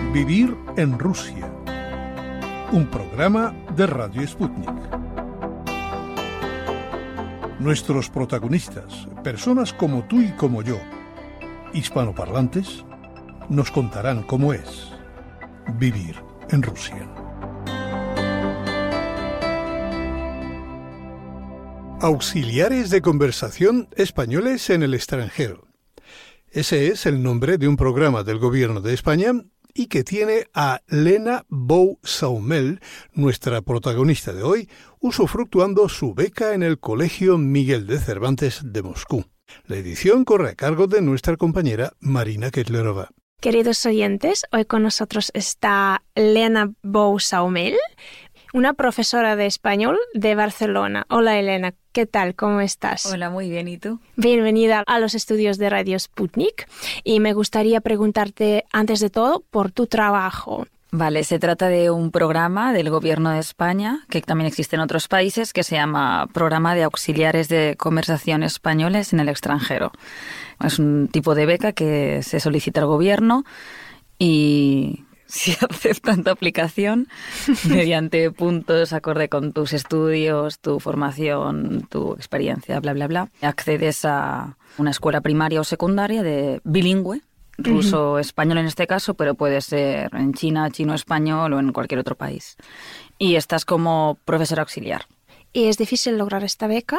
Vivir en Rusia. Un programa de Radio Sputnik. Nuestros protagonistas, personas como tú y como yo, hispanoparlantes, nos contarán cómo es vivir en Rusia. Auxiliares de conversación españoles en el extranjero. Ese es el nombre de un programa del Gobierno de España y que tiene a Lena Bou-Saumel, nuestra protagonista de hoy, usufructuando su beca en el Colegio Miguel de Cervantes de Moscú. La edición corre a cargo de nuestra compañera Marina Ketlerova. Queridos oyentes, hoy con nosotros está Lena Bou-Saumel, una profesora de español de Barcelona. Hola Elena, ¿qué tal? ¿Cómo estás? Hola, muy bien. ¿Y tú? Bienvenida a los estudios de Radio Sputnik y me gustaría preguntarte antes de todo por tu trabajo. Vale, se trata de un programa del Gobierno de España, que también existe en otros países, que se llama Programa de Auxiliares de Conversación Españoles en el extranjero. Es un tipo de beca que se solicita al Gobierno y si aceptan tu aplicación mediante puntos acorde con tus estudios, tu formación, tu experiencia, bla, bla, bla, accedes a una escuela primaria o secundaria de bilingüe, ruso-español en este caso, pero puede ser en China, chino-español o en cualquier otro país. Y estás como profesor auxiliar. ¿Y es difícil lograr esta beca?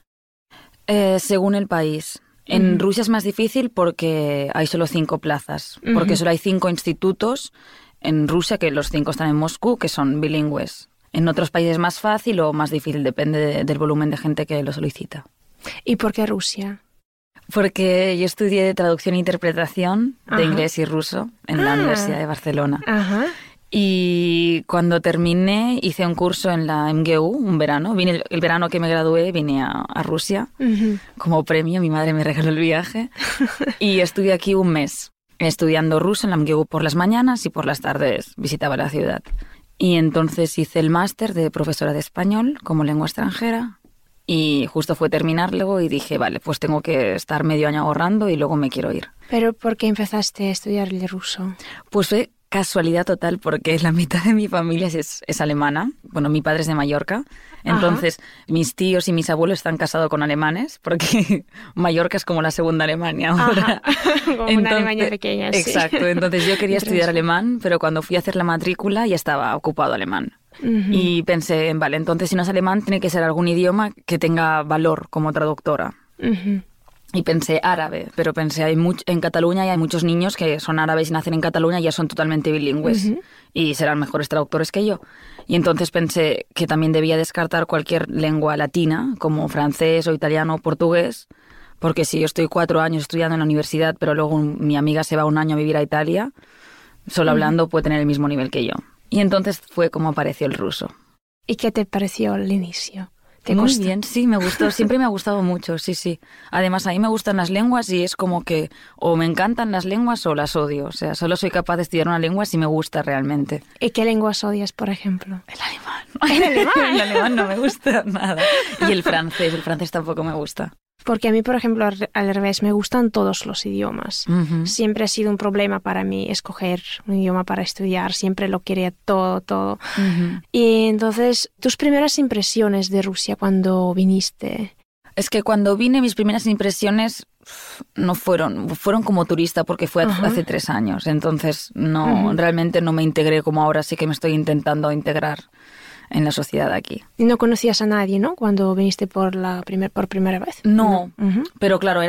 Según el país. En Rusia es más difícil porque hay solo 5 plazas, porque solo hay 5 institutos en Rusia, que los 5 están en Moscú, que son bilingües. En otros países es más fácil o más difícil, depende del volumen de gente que lo solicita. ¿Y por qué Rusia? Porque yo estudié traducción e interpretación de inglés y ruso en la Universidad de Barcelona. Ajá. Y cuando terminé hice un curso en la MGU, un verano. El verano que me gradué vine a Rusia como premio. Mi madre me regaló el viaje. Y estuve aquí un mes estudiando ruso en la MGU por las mañanas y por las tardes visitaba la ciudad. Y entonces hice el máster de profesora de español como lengua extranjera. Y justo fue terminarlo y dije, vale, pues tengo que estar medio año ahorrando y luego me quiero ir. ¿Pero por qué empezaste a estudiar el ruso? Pues fue casualidad total porque la mitad de mi familia es alemana. Bueno, mi padre es de Mallorca. Entonces, mis tíos y mis abuelos están casados con alemanes porque Mallorca es como la segunda Alemania ahora. Como una Alemania pequeña, sí. Exacto. Entonces yo quería estudiar alemán, pero cuando fui a hacer la matrícula ya estaba ocupado alemán. Y pensé, vale, entonces si no es alemán tiene que ser algún idioma que tenga valor como traductora. Y pensé árabe, pero pensé en Cataluña y hay muchos niños que son árabes y nacen en Cataluña y ya son totalmente bilingües y serán mejores traductores que yo. Y entonces pensé que también debía descartar cualquier lengua latina, como francés o italiano o portugués, porque si yo estoy 4 años estudiando en la universidad, pero luego mi amiga se va 1 año a vivir a Italia, solo hablando puede tener el mismo nivel que yo. Y entonces fue como apareció el ruso. ¿Y qué te pareció al inicio? Muy bien, sí, me gustó. Siempre me ha gustado mucho, sí. Además, a mí me gustan las lenguas y es como que o me encantan las lenguas o las odio. O sea, solo soy capaz de estudiar una lengua si me gusta realmente. ¿Y qué lenguas odias, por ejemplo? El alemán. ¿El alemán? El alemán no me gusta nada. Y el francés tampoco me gusta. Porque a mí, por ejemplo, al revés, me gustan todos los idiomas. Siempre ha sido un problema para mí escoger un idioma para estudiar. Siempre lo quería todo. Y entonces, tus primeras impresiones de Rusia cuando viniste. Es que cuando vine, mis primeras impresiones no fueron como turista porque fue hace 3 años. Entonces, realmente no me integré como ahora sí que me estoy intentando integrar en la sociedad aquí. ¿Y no conocías a nadie, no? Cuando viniste por primera vez. No, pero claro,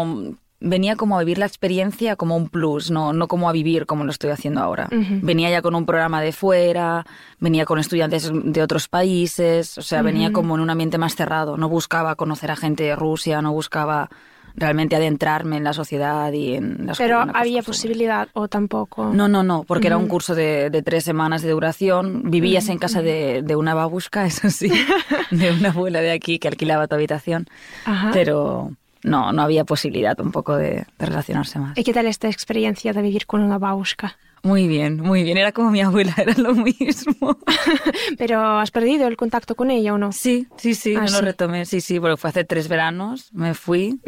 venía como a vivir la experiencia como un plus, no como a vivir como lo estoy haciendo ahora. Venía ya con un programa de fuera, venía con estudiantes de otros países, o sea, venía como en un ambiente más cerrado. No buscaba conocer a gente de Rusia, no buscaba realmente adentrarme en la sociedad y en las ¿Pero había posibilidad o tampoco? No, porque era un curso de 3 semanas de duración. Vivías en casa de una babushka, eso sí, de una abuela de aquí que alquilaba tu habitación, pero no había posibilidad un poco de relacionarse más. ¿Y qué tal esta experiencia de vivir con una babushka? Muy bien. Era como mi abuela, era lo mismo. ¿Pero has perdido el contacto con ella o no? Sí, lo retomé, sí, porque fue hace 3 veranos, me fui.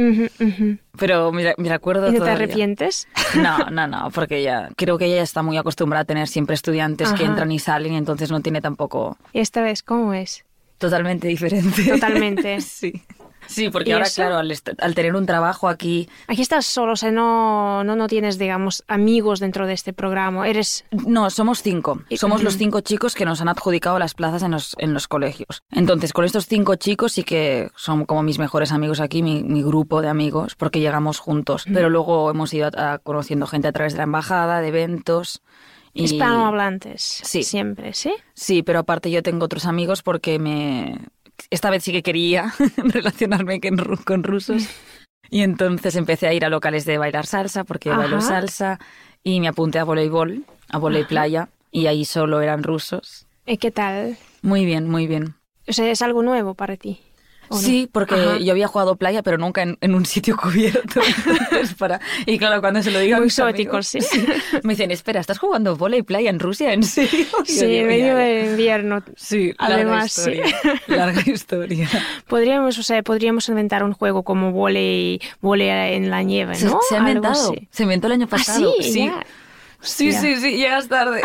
Pero me acuerdo ¿Y no todavía. te arrepientes? No, porque creo que ella ya está muy acostumbrada a tener siempre estudiantes que entran y salen y entonces no tiene tampoco... ¿Y esta vez cómo es? Totalmente diferente. Totalmente. Sí, porque ahora, claro, al tener un trabajo aquí... Aquí estás solo, o sea, no tienes, digamos, amigos dentro de este programa. No, somos 5. Somos los 5 chicos que nos han adjudicado las plazas en los colegios. Entonces, con estos 5 chicos sí que son como mis mejores amigos aquí, mi grupo de amigos, porque llegamos juntos. Pero luego hemos ido conociendo gente a través de la embajada, de eventos... Hispanohablantes, sí. Siempre, ¿sí? Sí, pero aparte yo tengo otros amigos porque esta vez sí que quería relacionarme con rusos. Y entonces empecé a ir a locales de bailar salsa, porque yo bailo salsa, y me apunté a voleibol, a volei playa, y ahí solo eran rusos. ¿Y qué tal? Muy bien. O sea, ¿es algo nuevo para ti? Sí, porque yo había jugado playa, pero nunca en un sitio cubierto. Y claro, cuando se lo digo a mis amigos, sí. Me dicen, espera, ¿estás jugando vóley playa en Rusia? ¿En serio? Sí, en medio de invierno. Sí, además, larga historia. Podríamos inventar un juego como vóley en la nieve, ¿no? Se ha inventado. Se inventó el año pasado. Sí. Ya. Sí, llegas tarde.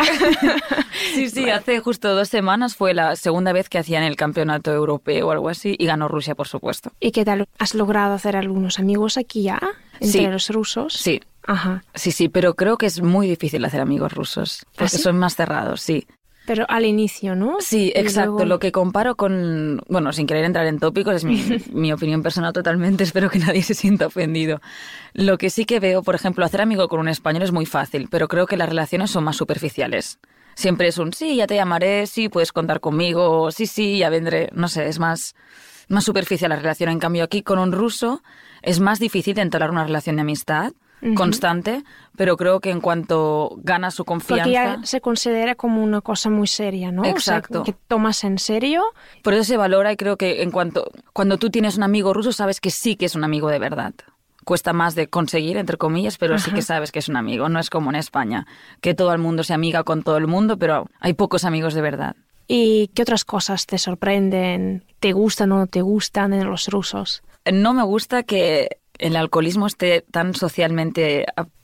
Sí, hace justo 2 semanas fue la segunda vez que hacían el campeonato europeo o algo así y ganó Rusia, por supuesto. ¿Y qué tal? ¿Has logrado hacer algunos amigos aquí ya, entre los rusos? Sí. Ajá. Sí, pero creo que es muy difícil hacer amigos rusos, porque son más cerrados, sí. Pero al inicio, ¿no? Sí, exacto. Luego... Lo que comparo con... Bueno, sin querer entrar en tópicos, es mi opinión personal totalmente. Espero que nadie se sienta ofendido. Lo que sí que veo, por ejemplo, hacer amigo con un español es muy fácil, pero creo que las relaciones son más superficiales. Siempre es un sí, ya te llamaré, sí, puedes contar conmigo, sí, ya vendré. No sé, es más superficial la relación. En cambio, aquí con un ruso es más difícil de entablar una relación de amistad constante, pero creo que en cuanto gana su confianza... Porque ya se considera como una cosa muy seria, ¿no? Exacto. O sea, que tomas en serio. Por eso se valora y creo que cuando tú tienes un amigo ruso sabes que sí que es un amigo de verdad. Cuesta más de conseguir, entre comillas, pero sí que sabes que es un amigo. No es como en España, que todo el mundo se amiga con todo el mundo, pero hay pocos amigos de verdad. ¿Y qué otras cosas te sorprenden? ¿Te gustan o no te gustan en los rusos? No me gusta que el alcoholismo esté tan socialmente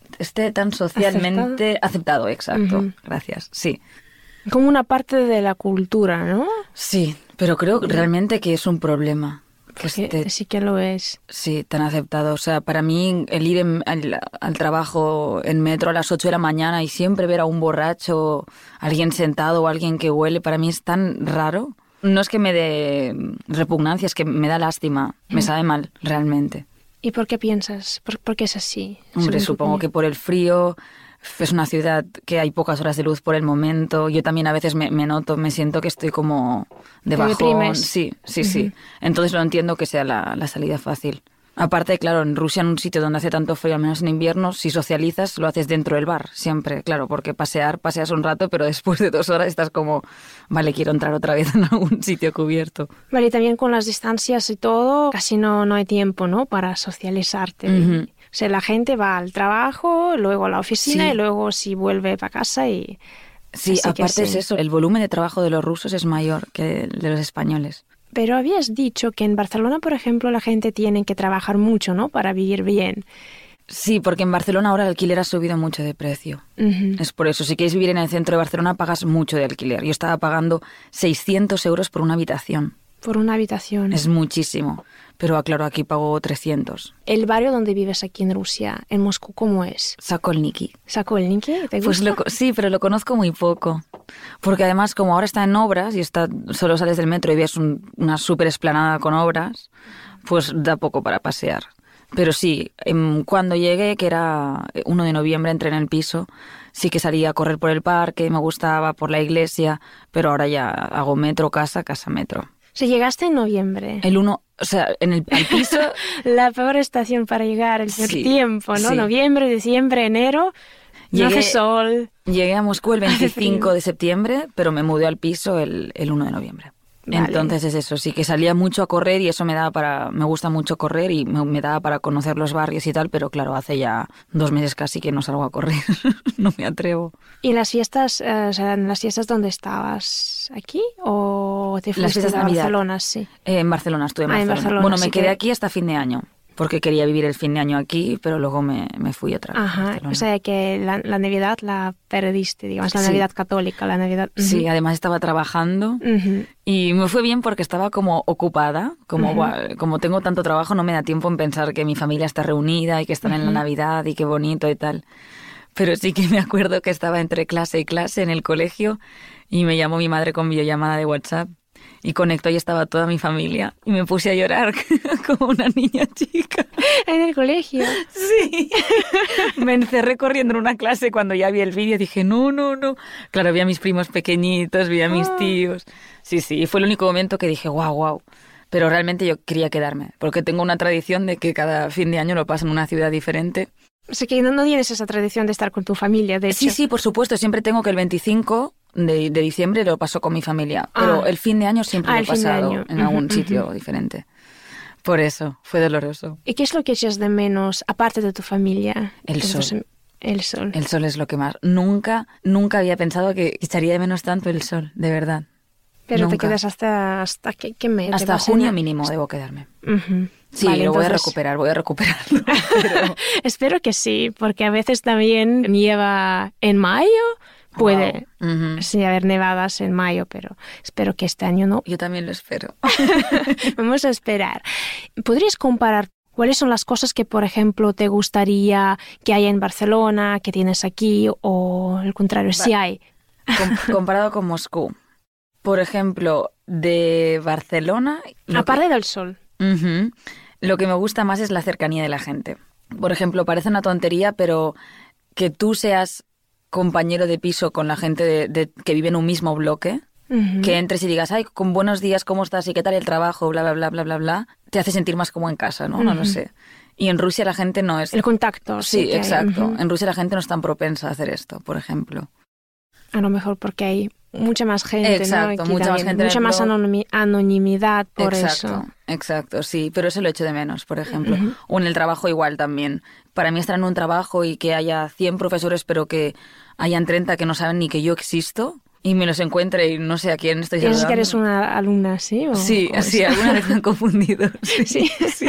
aceptado, exacto. Gracias, sí. Como una parte de la cultura, ¿no? Sí, pero creo realmente que es un problema. Sí que lo es. Sí, tan aceptado. O sea, para mí el ir al trabajo en metro a las 8 de la mañana y siempre ver a un borracho, alguien sentado o alguien que huele, para mí es tan raro. No es que me dé repugnancia, es que me da lástima, me sabe mal, realmente. ¿Y por qué piensas? ¿Por qué es así? Hombre, supongo que por el frío, es una ciudad que hay pocas horas de luz por el momento. Yo también a veces me noto, me siento que estoy como de bajón. Sí. Entonces lo entiendo que sea la salida fácil. Aparte, claro, en Rusia, en un sitio donde hace tanto frío, al menos en invierno, si socializas, lo haces dentro del bar, siempre, claro, porque paseas un rato, pero después de 2 horas estás como, vale, quiero entrar otra vez en algún sitio cubierto. Vale, y también con las distancias y todo, casi no hay tiempo, ¿no?, para socializarte. O sea, la gente va al trabajo, luego a la oficina y luego sí vuelve para casa y... Sí, aparte es eso, el volumen de trabajo de los rusos es mayor que el de los españoles. Pero habías dicho que en Barcelona, por ejemplo, la gente tiene que trabajar mucho, ¿no?, para vivir bien. Sí, porque en Barcelona ahora el alquiler ha subido mucho de precio. Es por eso. Si quieres vivir en el centro de Barcelona, pagas mucho de alquiler. Yo estaba pagando 600 euros por una habitación. Por una habitación. Es muchísimo. Pero claro, aquí pago 300. ¿El barrio donde vives aquí en Rusia, en Moscú, cómo es? Sokolniki. ¿Sokolniki? ¿Te gusta? Pues sí, pero lo conozco muy poco. Porque además, como ahora está en obras y solo sales del metro y ves una súper explanada con obras, pues da poco para pasear. Pero sí, cuando llegué, que era 1 de noviembre, entré en el piso, sí que salía a correr por el parque, me gustaba, por la iglesia, pero ahora ya hago metro, casa, metro. Si llegaste en noviembre. El 1, o sea, al piso... La peor estación para llegar, el peor tiempo, ¿no? Sí. Noviembre, diciembre, enero, no hace sol. Llegué a Moscú el 25 de septiembre, pero me mudé al piso el 1 de noviembre. Vale. Entonces es eso, sí que salía mucho a correr y eso me gusta mucho correr y me daba para conocer los barrios y tal, pero claro, hace ya 2 meses casi que no salgo a correr, no me atrevo. ¿Y las fiestas, en las fiestas dónde estabas? ¿Aquí o te fuiste a Barcelona? Sí. En Barcelona, estuve en Barcelona. En Barcelona. Bueno, me quedé aquí hasta fin de año, porque quería vivir el fin de año aquí, pero luego me fui otra vez a Barcelona. O sea que la Navidad la perdiste, digamos, la Navidad católica, la Navidad... Sí, además estaba trabajando y me fue bien porque estaba como ocupada, como tengo tanto trabajo no me da tiempo en pensar que mi familia está reunida y que están en la Navidad y qué bonito y tal. Pero sí que me acuerdo que estaba entre clase y clase en el colegio y me llamó mi madre con videollamada de WhatsApp. Y conectó y estaba toda mi familia. Y me puse a llorar como una niña chica. ¿En el colegio? Sí. Me encerré corriendo en una clase cuando ya vi el vídeo. Dije, no. Claro, vi a mis primos pequeñitos, vi a mis tíos. Sí. Fue el único momento que dije, wow. Pero realmente yo quería quedarme. Porque tengo una tradición de que cada fin de año lo paso en una ciudad diferente. O sea que no tienes esa tradición de estar con tu familia, de hecho. Sí, por supuesto. Siempre tengo que el 25... De diciembre lo paso con mi familia, pero el fin de año siempre lo he pasado en algún sitio diferente. Por eso, fue doloroso. ¿Y qué es lo que echas de menos, aparte de tu familia? El sol. El sol. El sol es lo que más. Nunca había pensado que echaría de menos tanto el sol, de verdad. Pero nunca. te quedas hasta ¿qué mes? Hasta junio mínimo debo quedarme. Sí, vale, voy a recuperarlo. Pero... Espero que sí, porque a veces también nieva en mayo. Puede sí haber nevadas en mayo, pero espero que este año no. Yo también lo espero. Vamos a esperar. ¿Podrías comparar cuáles son las cosas que, por ejemplo, te gustaría que haya en Barcelona, que tienes aquí, o al contrario, si hay? Comparado con Moscú. Por ejemplo, de Barcelona... Aparte del sol. Lo que me gusta más es la cercanía de la gente. Por ejemplo, parece una tontería, pero que tú seas compañero de piso con la gente que vive en un mismo bloque, que entres y digas, ay, con buenos días, ¿cómo estás? ¿Y qué tal el trabajo? Bla, bla, bla, bla, bla, bla. Te hace sentir más como en casa, ¿no? No lo sé. Y en Rusia la gente no es... El contacto. Sí, exacto. En Rusia la gente no es tan propensa a hacer esto, por ejemplo. A lo mejor porque hay mucha más gente, exacto, ¿no? mucha más gente. Mucha más anonimidad por eso. Exacto, sí. Pero eso lo echo de menos, por ejemplo. O en el trabajo igual también. Para mí estar en un trabajo y que haya 100 profesores, pero que hayan 30 que no saben ni que yo existo y me los encuentre y no sé a quién estoy saludando. ¿Piensas que eres una alumna, sí? Sí, alguna vez me han confundido. Sí.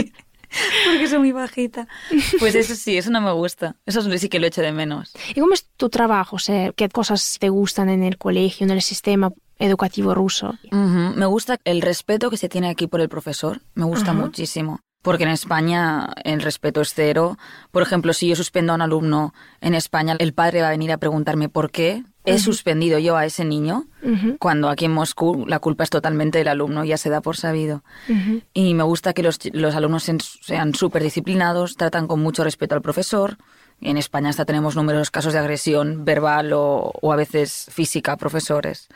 Porque soy muy bajita. Pues eso sí, eso no me gusta. Eso sí que lo echo de menos. ¿Y cómo es tu trabajo? O sea, ¿qué cosas te gustan en el colegio, en el sistema educativo ruso? Me gusta el respeto que se tiene aquí por el profesor. Me gusta muchísimo. Porque en España el respeto es cero. Por ejemplo, si yo suspendo a un alumno en España, el padre va a venir a preguntarme por qué he suspendido yo a ese niño, cuando aquí en Moscú la culpa es totalmente del alumno, ya se da por sabido. Y me gusta que los alumnos sean súper disciplinados, tratan con mucho respeto al profesor. En España hasta tenemos numerosos casos de agresión verbal o a veces física a profesores.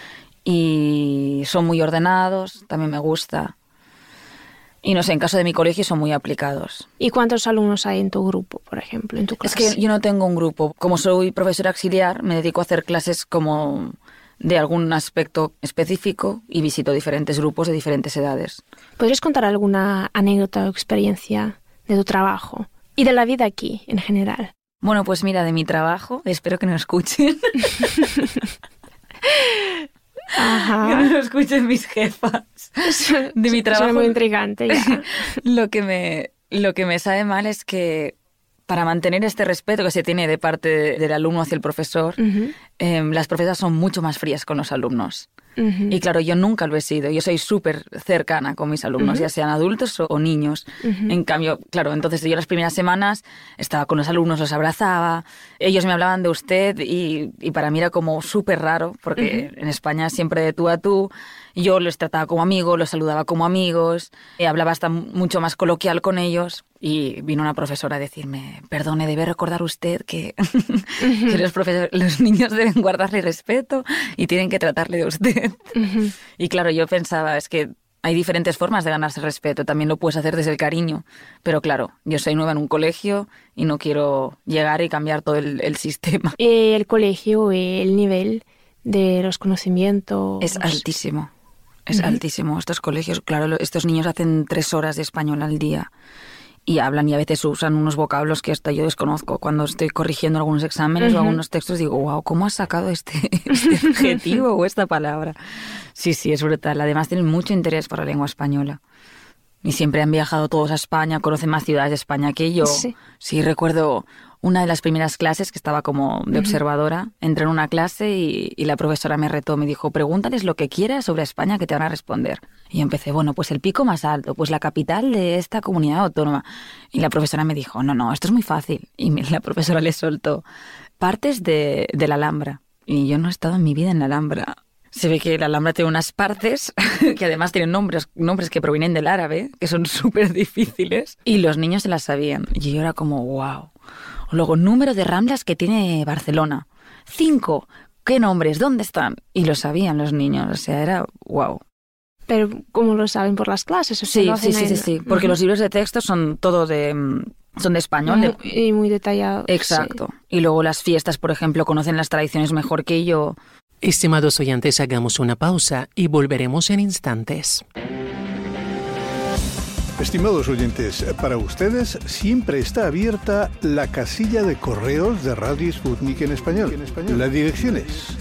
Y son muy ordenados, también me gusta. Y no sé, en caso de mi colegio son muy aplicados. ¿Y cuántos alumnos hay en tu grupo, por ejemplo, en tu clase? Es que yo no tengo un grupo. Como soy profesora auxiliar, me dedico a hacer clases como de algún aspecto específico y visito diferentes grupos de diferentes edades. ¿Podrías contar alguna anécdota o experiencia de tu trabajo y de la vida aquí en general? Bueno, pues mira, de mi trabajo, espero que no escuchen. Ajá. Que no lo escuchen mis jefas. De mi trabajo. Es muy intrigante ya. Lo que me sabe mal es que para mantener este respeto que se tiene de parte del alumno hacia el profesor, las profesoras son mucho más frías con los alumnos. Y claro, yo nunca lo he sido. Yo soy súper cercana con mis alumnos, ya sean adultos o niños. En cambio, claro, entonces yo las primeras semanas estaba con los alumnos, los abrazaba, ellos me hablaban de usted y para mí era como súper raro, porque en España siempre de tú a tú, yo los trataba como amigos, los saludaba como amigos, hablaba hasta mucho más coloquial con ellos. Y vino una profesora a decirme, perdone, debe recordar usted que, que los niños deben guardarle respeto y tienen que tratarle de usted. Y claro, yo pensaba, es que hay diferentes formas de ganarse respeto, también lo puedes hacer desde el cariño. Pero claro, yo soy nueva en un colegio y no quiero llegar y cambiar todo el sistema. El colegio, el nivel de los conocimientos... Es altísimo. Es altísimo. Estos colegios, claro, estos niños hacen 3 horas de español al día y hablan y a veces usan unos vocablos que hasta yo desconozco. Cuando estoy corrigiendo algunos exámenes o algunos textos digo, wow, ¿cómo has sacado este adjetivo o esta palabra? Sí, es brutal. Además tienen mucho interés por la lengua española. Y siempre han viajado todos a España, conocen más ciudades de España que yo. Sí, recuerdo una de las primeras clases que estaba como de observadora. Entré en una clase y la profesora me retó, me dijo, pregúntales lo que quieras sobre España que te van a responder. Y yo empecé, bueno, pues el pico más alto, pues la capital de esta comunidad autónoma. Y la profesora me dijo, no, esto es muy fácil. Y la profesora le soltó partes de la Alhambra. Y yo no he estado en mi vida en la Alhambra. Se ve que la Alhambra tiene unas partes que además tienen nombres que provienen del árabe, que son súper difíciles, y los niños se las sabían. Y yo era como, wow. Luego, número de ramblas que tiene Barcelona. 5. ¿Qué nombres? ¿Dónde están? Y lo sabían los niños. O sea, era wow. Pero ¿cómo lo saben? ¿Por las clases? Sí. Porque los libros de texto son todo son de español. Y muy detallados. Exacto. Sí. Y luego las fiestas, por ejemplo, conocen las tradiciones mejor que yo. Estimados oyentes, hagamos una pausa y volveremos en instantes. Estimados oyentes, para ustedes siempre está abierta la casilla de correos de Radio Sputnik en español. La dirección es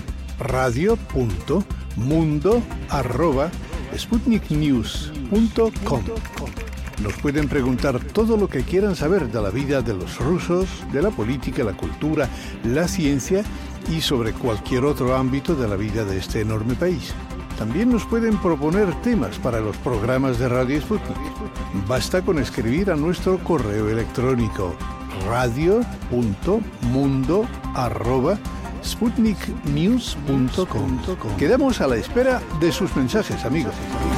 radio.mundo@sputniknews.com. Nos pueden preguntar todo lo que quieran saber de la vida de los rusos, de la política, la cultura, la ciencia y sobre cualquier otro ámbito de la vida de este enorme país. También nos pueden proponer temas para los programas de Radio Sputnik. Basta con escribir a nuestro correo electrónico radio.mundo@sputniknews.com. Quedamos a la espera de sus mensajes, amigos.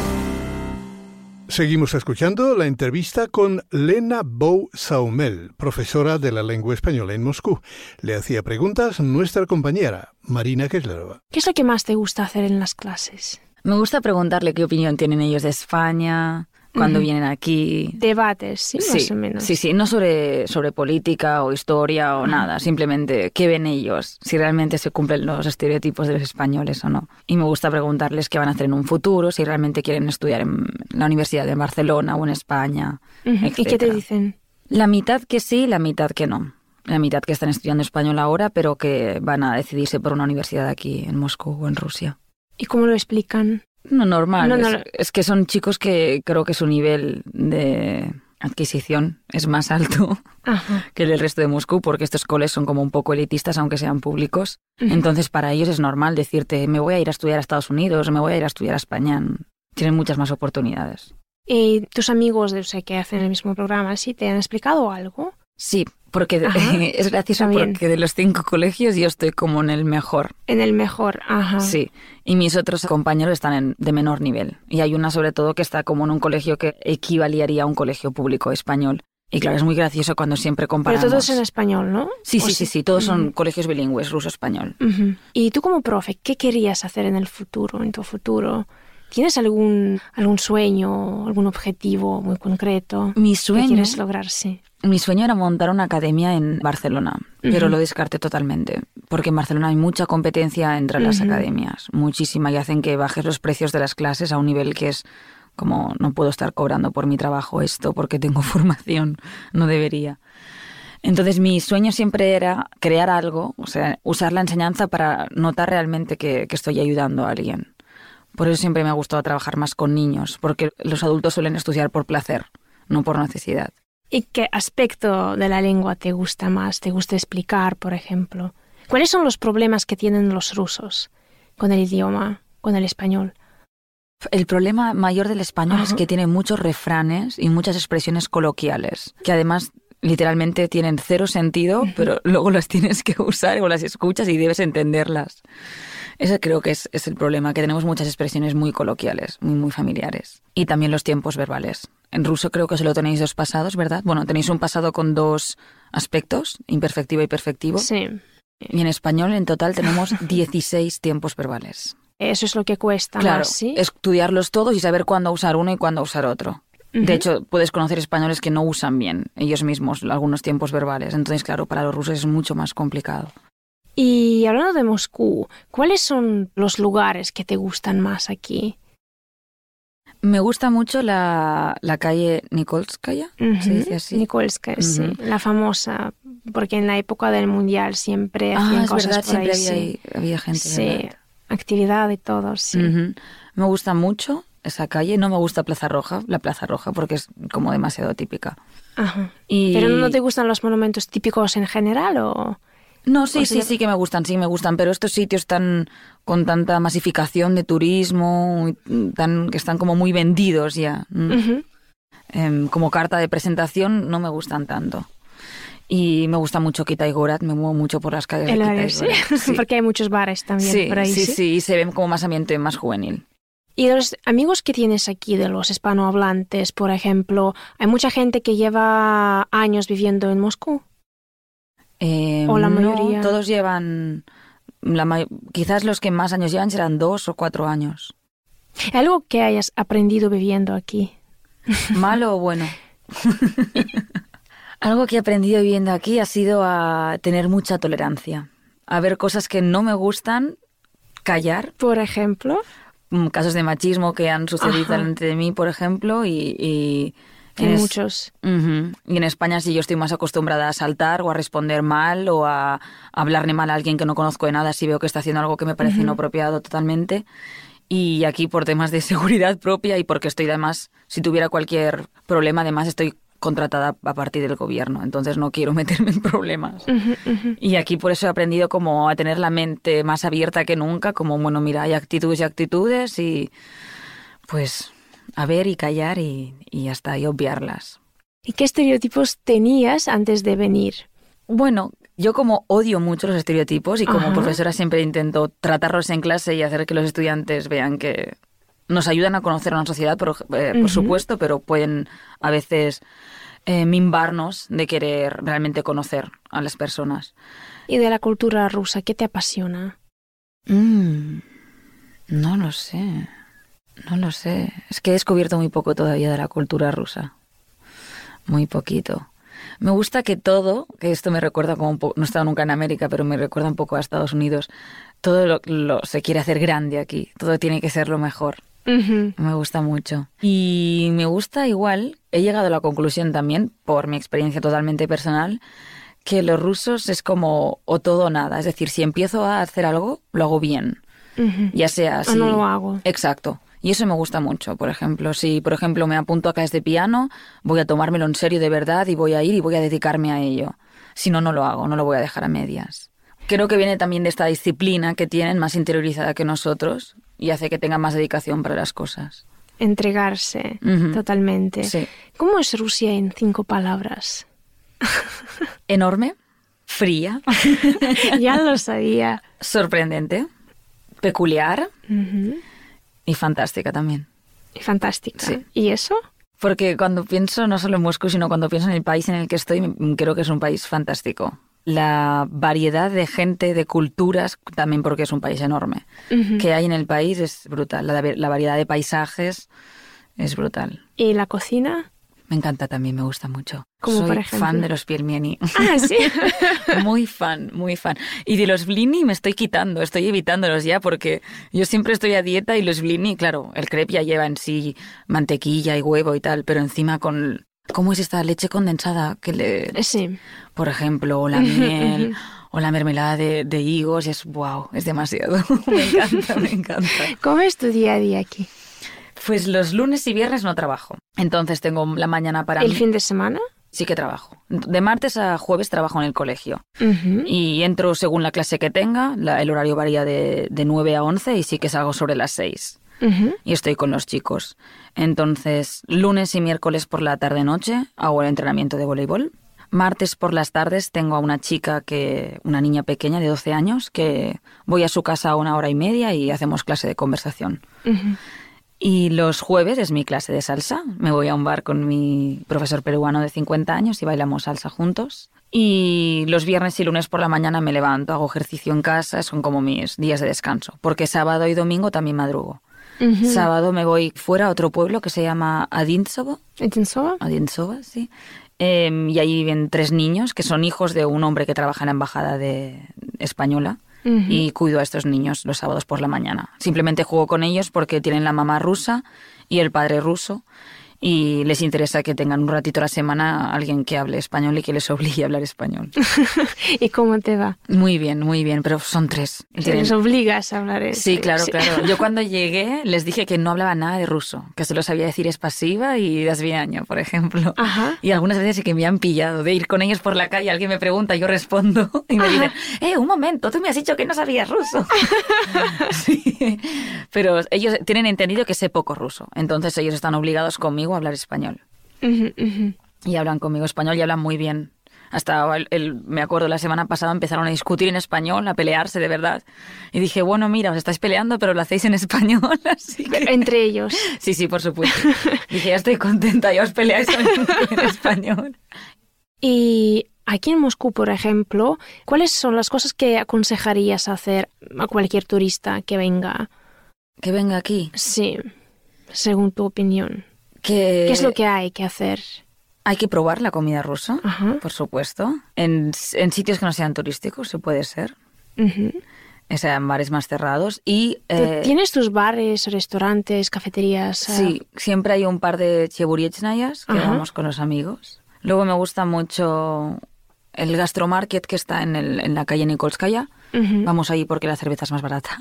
Seguimos escuchando la entrevista con Lena Bou-Saumel, profesora de la lengua española en Moscú. Le hacía preguntas nuestra compañera, Marina Kesslerova. ¿Qué es lo que más te gusta hacer en las clases? Me gusta preguntarle qué opinión tienen ellos de España, cuando vienen aquí. Debates, ¿sí? Más o menos. Sí, no sobre política o historia o nada, simplemente qué ven ellos, si realmente se cumplen los estereotipos de los españoles o no. Y me gusta preguntarles qué van a hacer en un futuro, si realmente quieren estudiar en la Universidad de Barcelona o en España, etc. ¿Y qué te dicen? La mitad que sí, la mitad que no. La mitad que están estudiando español ahora, pero que van a decidirse por una universidad aquí en Moscú o en Rusia. ¿Y cómo lo explican? No, normal. Es que son chicos que creo que su nivel de adquisición es más alto que el del resto de Moscú, porque estos coles son como un poco elitistas, aunque sean públicos. Entonces, para ellos es normal decirte, me voy a ir a estudiar a Estados Unidos, o me voy a ir a estudiar a España. Tienen muchas más oportunidades. ¿Y tus amigos que hacen el mismo programa, sí, te han explicado algo? Sí, porque es gracioso porque de los 5 colegios yo estoy como en el mejor. En el mejor, Sí, y mis otros compañeros están de menor nivel. Y hay una sobre todo que está como en un colegio que equivaliría a un colegio público español. Y claro, es muy gracioso cuando siempre comparamos. Pero todos en español, ¿no? Sí, todos son colegios bilingües, ruso-español. Y tú como profe, ¿qué querías hacer en tu futuro? ¿Tienes algún sueño, algún objetivo muy concreto? Mi sueño, ¿qué quieres lograr? Sí. Mi sueño era montar una academia en Barcelona, pero lo descarté totalmente, porque en Barcelona hay mucha competencia entre las academias, muchísima, y hacen que bajes los precios de las clases a un nivel que es como, no puedo estar cobrando por mi trabajo esto porque tengo formación, no debería. Entonces mi sueño siempre era crear algo, o sea, usar la enseñanza para notar realmente que estoy ayudando a alguien. Por eso siempre me ha gustado trabajar más con niños, porque los adultos suelen estudiar por placer, no por necesidad. ¿Y qué aspecto de la lengua te gusta más? ¿Te gusta explicar, por ejemplo? ¿Cuáles son los problemas que tienen los rusos con el idioma, con el español? El problema mayor del español es que tiene muchos refranes y muchas expresiones coloquiales, que además literalmente tienen 0 sentido, pero luego las tienes que usar o las escuchas y debes entenderlas. Ese creo que es el problema, que tenemos muchas expresiones muy coloquiales, muy familiares. Y también los tiempos verbales. En ruso creo que solo tenéis 2 pasados, ¿verdad? Bueno, tenéis un pasado con 2 aspectos, imperfectivo y perfectivo. Sí. Y en español en total tenemos 16 tiempos verbales. Eso es lo que cuesta claro, más, ¿sí? Estudiarlos todos y saber cuándo usar uno y cuándo usar otro. De hecho, puedes conocer españoles que no usan bien ellos mismos algunos tiempos verbales. Entonces, claro, para los rusos es mucho más complicado. Y hablando de Moscú, ¿cuáles son los lugares que te gustan más aquí? Me gusta mucho la calle Nikolskaya, ¿se dice así? Nikolskaya, sí, la famosa, porque en la época del Mundial siempre hacían cosas verdad, por ahí. Siempre había gente. Sí, ¿verdad? Actividad y todo, sí. Me gusta mucho esa calle, no me gusta la Plaza Roja, porque es como demasiado típica. Ajá. ¿Pero no te gustan los monumentos típicos en general o...? No, sí que me gustan, pero estos sitios con tanta masificación de turismo, que están como muy vendidos ya, como carta de presentación, no me gustan tanto. Y me gusta mucho Kitay-Gorat, me muevo mucho por las calles de Kitay-Gorat. Sí, porque hay muchos bares también por ahí. Sí, y se ve como más ambiente más juvenil. Y de los amigos que tienes aquí, de los hispanohablantes, por ejemplo, ¿hay mucha gente que lleva años viviendo en Moscú? ¿O la mayoría? No, todos llevan... quizás los que más años llevan serán 2 o 4 años. ¿Algo que hayas aprendido viviendo aquí? ¿Malo o bueno? Algo que he aprendido viviendo aquí ha sido a tener mucha tolerancia. A ver cosas que no me gustan, callar. ¿Por ejemplo? Casos de machismo que han sucedido delante de mí, por ejemplo, y hay muchos. Y en España sí yo estoy más acostumbrada a saltar o a responder mal o a hablarle mal a alguien que no conozco de nada si veo que está haciendo algo que me parece inapropiado totalmente. Y aquí por temas de seguridad propia y porque estoy además, si tuviera cualquier problema, además estoy contratada a partir del gobierno, entonces no quiero meterme en problemas. Y aquí por eso he aprendido como a tener la mente más abierta que nunca, como bueno, mira, hay actitudes y actitudes y pues a ver y callar y ya está, y obviarlas. ¿Y qué estereotipos tenías antes de venir? Bueno, yo como odio mucho los estereotipos y como profesora siempre intento tratarlos en clase y hacer que los estudiantes vean que nos ayudan a conocer a una sociedad, por supuesto, pero pueden a veces mimbarnos de querer realmente conocer a las personas. ¿Y de la cultura rusa qué te apasiona? No lo sé. Es que he descubierto muy poco todavía de la cultura rusa. Muy poquito. Me gusta que todo, que esto me recuerda como un poco, no he estado nunca en América, pero me recuerda un poco a Estados Unidos, todo lo se quiere hacer grande aquí, todo tiene que ser lo mejor. Me gusta mucho. Y me gusta igual, he llegado a la conclusión también, por mi experiencia totalmente personal, que los rusos es como o todo o nada. Es decir, si empiezo a hacer algo, lo hago bien. Ya sea así. O no lo hago. Exacto. Y eso me gusta mucho, por ejemplo. Si, por ejemplo, me apunto a clases de piano, voy a tomármelo en serio de verdad y voy a ir y voy a dedicarme a ello. Si no, no lo hago, no lo voy a dejar a medias. Creo que viene también de esta disciplina que tienen, más interiorizada que nosotros, y hace que tengan más dedicación para las cosas. Entregarse totalmente. Sí. ¿Cómo es Rusia en 5 palabras? Enorme, fría. Ya lo sabía. Sorprendente, peculiar y fantástica también. Y fantástica. Sí. ¿Y eso? Porque cuando pienso no solo en Moscú, sino cuando pienso en el país en el que estoy, creo que es un país fantástico. La variedad de gente, de culturas, también porque es un país enorme, que hay en el país es brutal. La variedad de paisajes es brutal. ¿Y la cocina? Me encanta también, me gusta mucho. Soy por ejemplo, fan de los pelmeni. Ah, ¿sí? Muy fan, muy fan. Y de los blini me estoy quitando, estoy evitándolos ya porque yo siempre estoy a dieta y los blini, claro, el crepe ya lleva en sí mantequilla y huevo y tal, pero encima con... ¿Cómo es esta leche condensada que le...? Sí. Por ejemplo, o la miel, o la mermelada de higos, es wow, es demasiado. Me encanta. ¿Cómo es tu día a día aquí? Pues los lunes y viernes no trabajo. Entonces tengo la mañana para mí. ¿El fin de semana? Sí que trabajo. De martes a jueves trabajo en el colegio. Y entro según la clase que tenga. El horario varía de 9 a 11 y sí que salgo sobre las 6. Y estoy con los chicos. Entonces, lunes y miércoles por la tarde-noche hago el entrenamiento de voleibol. Martes por las tardes tengo a una chica, una niña pequeña de 12 años, que voy a su casa 1 hora y media y hacemos clase de conversación. Y los jueves es mi clase de salsa. Me voy a un bar con mi profesor peruano de 50 años y bailamos salsa juntos. Y los viernes y lunes por la mañana me levanto, hago ejercicio en casa, son como mis días de descanso. Porque sábado y domingo también madrugo. Sábado me voy fuera a otro pueblo que se llama Adintsovo. ¿Adintsovo? Sí. Y ahí viven 3 niños que son hijos de un hombre que trabaja en la embajada española. y cuido a estos niños los sábados por la mañana. Simplemente juego con ellos porque tienen la mamá rusa y el padre ruso y les interesa que tengan un ratito a la semana a alguien que hable español y que les obligue a hablar español. ¿Y cómo te va? Muy bien, pero son 3. Les obligas a hablar eso. Sí, claro. Yo cuando llegué les dije que no hablaba nada de ruso, que solo sabía decir espasiva y dasviaño, por ejemplo. Ajá. Y algunas veces sí que me han pillado de ir con ellos por la calle, alguien me pregunta, yo respondo y me dicen, un momento, tú me has dicho que no sabías ruso. Sí, pero ellos tienen entendido que sé poco ruso, entonces ellos están obligados conmigo a hablar español. Y hablan conmigo español y hablan muy bien. Hasta me acuerdo, la semana pasada empezaron a discutir en español, a pelearse de verdad. Y dije, bueno, mira, os estáis peleando, pero lo hacéis en español, así que... ¿Entre ellos? Sí, por supuesto. Dije, ya estoy contenta, ya os peleáis en español. Y aquí en Moscú, por ejemplo, ¿cuáles son las cosas que aconsejarías hacer a cualquier turista que venga? ¿Que venga aquí? Sí, según tu opinión. ¿Qué es lo que hay que hacer? Hay que probar la comida rusa, por supuesto. En sitios que no sean turísticos, se puede ser. O sea, en bares más cerrados. Y ¿tienes tus bares, restaurantes, cafeterías? Sí, siempre hay un par de cheburiechnayas que vamos con los amigos. Luego me gusta mucho el Gastromarket que está en la calle Nikolskaya. Vamos ahí porque la cerveza es más barata.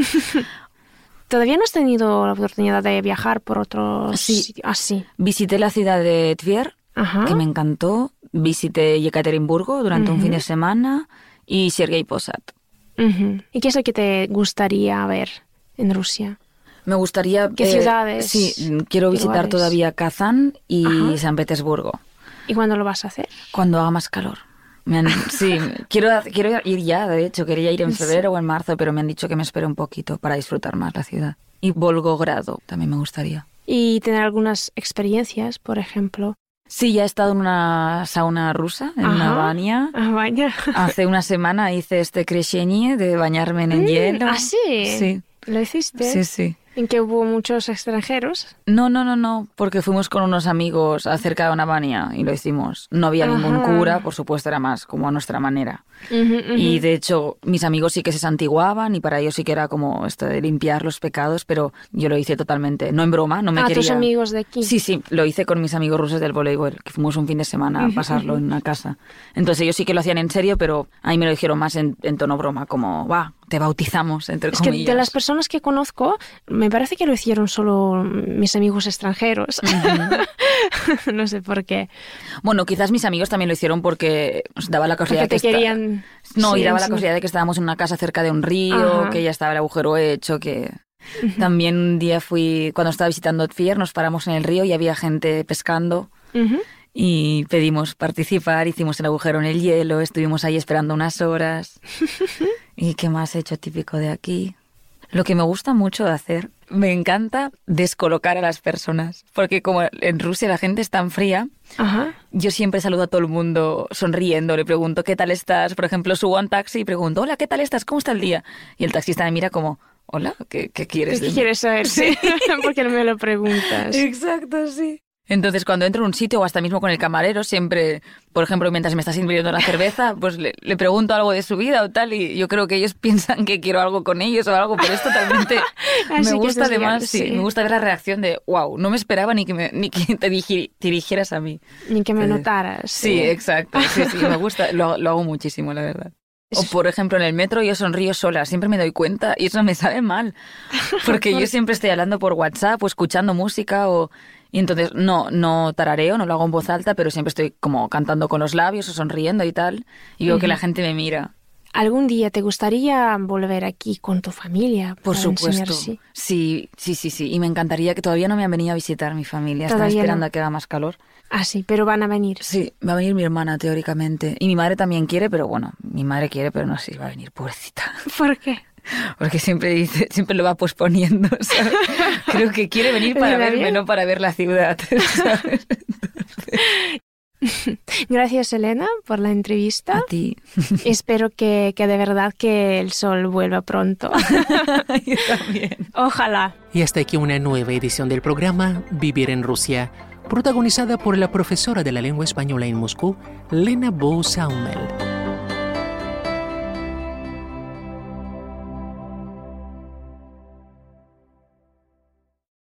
¿Todavía no has tenido la oportunidad de viajar por otros sitios? Ah, sí. Visité la ciudad de Tver, que me encantó. Visité Yekaterinburgo durante un fin de semana y Sergei Posad. ¿Y qué es lo que te gustaría ver en Rusia? Me gustaría... ¿Qué ciudades? Sí, quiero visitar todavía Kazán y San Petersburgo. ¿Y cuándo lo vas a hacer? Cuando haga más calor. Sí, quiero ir ya, de hecho, quería ir en febrero o en marzo, pero me han dicho que me espere un poquito para disfrutar más la ciudad. Y Volgogrado también me gustaría. ¿Y tener algunas experiencias, por ejemplo? Sí, ya he estado en una sauna rusa, en una baña. Hace una semana hice kreshenie de bañarme en el hielo. ¿Ah, sí? Sí. ¿Lo hiciste? Sí. ¿En que hubo muchos extranjeros? No, porque fuimos con unos amigos acerca de una baña y lo hicimos. No había ningún cura, por supuesto, era más como a nuestra manera. Y de hecho, mis amigos sí que se santiguaban y para ellos sí que era como esto de limpiar los pecados, pero yo lo hice totalmente, no en broma, no me quería... ¿tus amigos de aquí? Sí, lo hice con mis amigos rusos del voleibol, que fuimos un fin de semana a pasarlo en una casa. Entonces ellos sí que lo hacían en serio, pero a mí me lo dijeron más en tono broma, como, te bautizamos, entre comillas. Es que de las personas que conozco, me parece que lo hicieron solo mis amigos extranjeros. No sé por qué. Bueno, quizás mis amigos también lo hicieron porque os daba la casualidad porque te querían... No, y daba la casualidad de que estábamos en una casa cerca de un río, que ya estaba el agujero hecho, que... También un día cuando estaba visitando Tver, nos paramos en el río y había gente pescando. Y pedimos participar, hicimos el agujero en el hielo, estuvimos ahí esperando unas horas. ¿Y qué más he hecho típico de aquí? Lo que me gusta mucho de hacer, me encanta descolocar a las personas, porque como en Rusia la gente es tan fría, yo siempre saludo a todo el mundo sonriendo, le pregunto ¿qué tal estás? Por ejemplo, subo a un taxi y pregunto hola, ¿qué tal estás? ¿Cómo está el día? Y el taxista me mira como hola, ¿qué quieres? ¿Qué quieres saber? Sí. Porque no me lo preguntas. Exacto, sí. Entonces, cuando entro en un sitio o hasta mismo con el camarero, siempre, por ejemplo, mientras me está sirviendo la cerveza, pues le pregunto algo de su vida o tal, y yo creo que ellos piensan que quiero algo con ellos o algo, pero es totalmente... me gusta además, sí, me gusta ver la reacción de, wow, no me esperaba ni que te dirigieras a mí. Ni que me notaras. Sí, exacto, sí, me gusta, lo hago muchísimo, la verdad. O, por ejemplo, en el metro yo sonrío sola, siempre me doy cuenta y eso me sale mal, porque yo siempre estoy hablando por WhatsApp o escuchando música y entonces no tarareo, no lo hago en voz alta, pero siempre estoy como cantando con los labios o sonriendo y tal, y veo que la gente me mira. ¿Algún día te gustaría volver aquí con tu familia? Por supuesto, sí, y me encantaría, que todavía no me han venido a visitar mi familia, están esperando a que haga más calor. Ah, sí, pero van a venir. Sí, va a venir mi hermana teóricamente, y mi madre también quiere, pero bueno, mi madre quiere, pero no sé si va a venir, pobrecita. ¿Por qué? Porque siempre lo va posponiendo, ¿sabes? Creo que quiere venir para verme, no para ver la ciudad, ¿sabes? Gracias, Elena, por la entrevista. A ti. Espero que de verdad que el sol vuelva pronto. Yo también. Ojalá. Y hasta aquí una nueva edición del programa Vivir en Rusia, protagonizada por la profesora de la lengua española en Moscú, Lena Bow-Saumel.